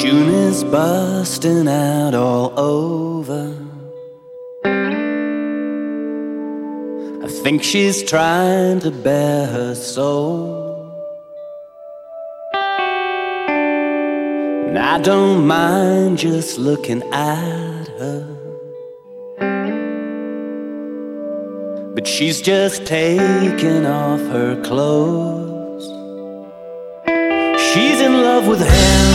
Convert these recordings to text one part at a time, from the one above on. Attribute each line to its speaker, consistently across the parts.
Speaker 1: June is busting out all over. I think she's trying to bare her soul, and I don't mind just looking at her. But she's just taking off her clothes. She's in love with him,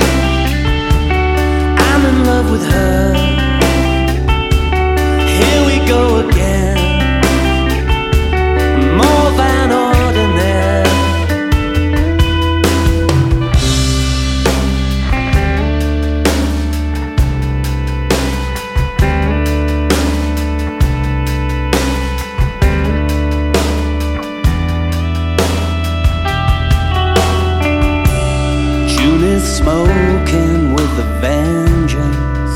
Speaker 1: I'm in love with her. Here we go again, more than ordinary. June is smoking with a vengeance.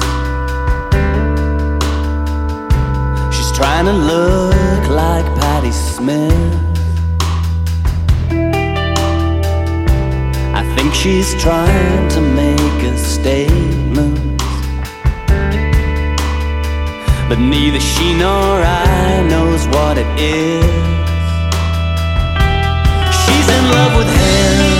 Speaker 1: She's trying to look like Patti Smith. I think she's trying to make a statement, but neither she nor I knows what it is. She's in love with him,